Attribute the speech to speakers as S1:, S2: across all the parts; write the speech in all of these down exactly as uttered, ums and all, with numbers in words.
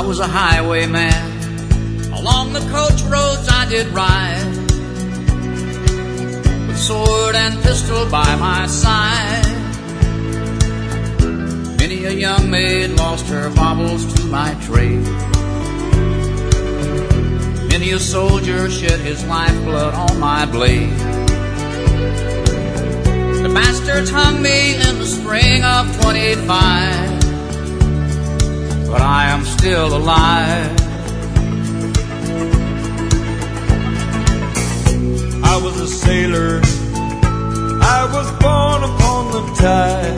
S1: was a highwayman. Along the coach roads I did ride, with sword and pistol by my side. Many a young maid lost her baubles to my trade. Many a soldier shed his lifeblood on my blade. The bastards hung me in the spring of twenty-five, but I am still alive.
S2: I was a sailor, I was born upon the tide.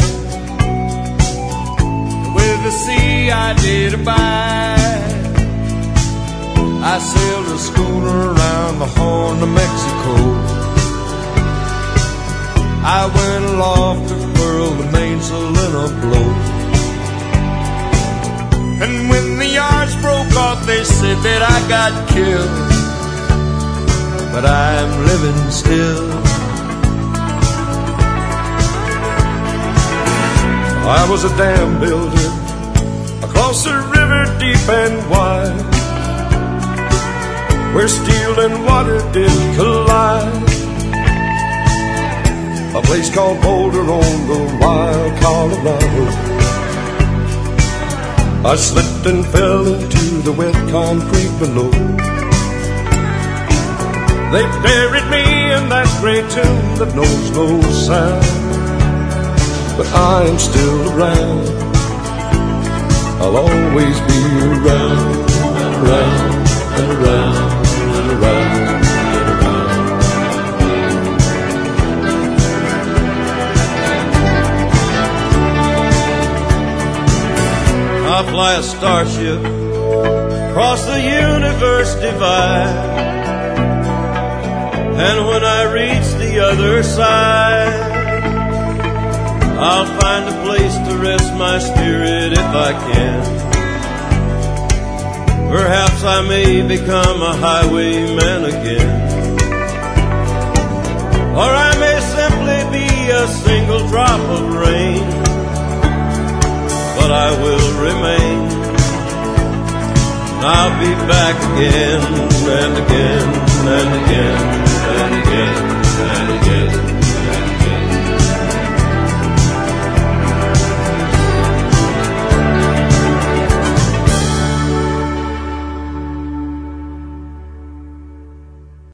S2: With the sea I did abide. I sailed a schooner around the Horn of Mexico. I went aloft to furl the mainsail in a blow. And when the yards broke off, they said that I got killed, but I'm living still. I was a dam builder across a river deep and wide, where steel and water did collide. A place called Boulder on the wild Colorado. I slipped and fell into the wet concrete below. They buried me in that great tomb that knows no sound, but I am still around. I'll always be around, around, and around, and around, and around. I fly a starship across the universe divide, and when I reach the other side, I'll find a place to rest my spirit if I can. Perhaps I may become a highwayman again, or I may simply be a single drop of rain, but I will remain. I'll be back again and again and again and again and again.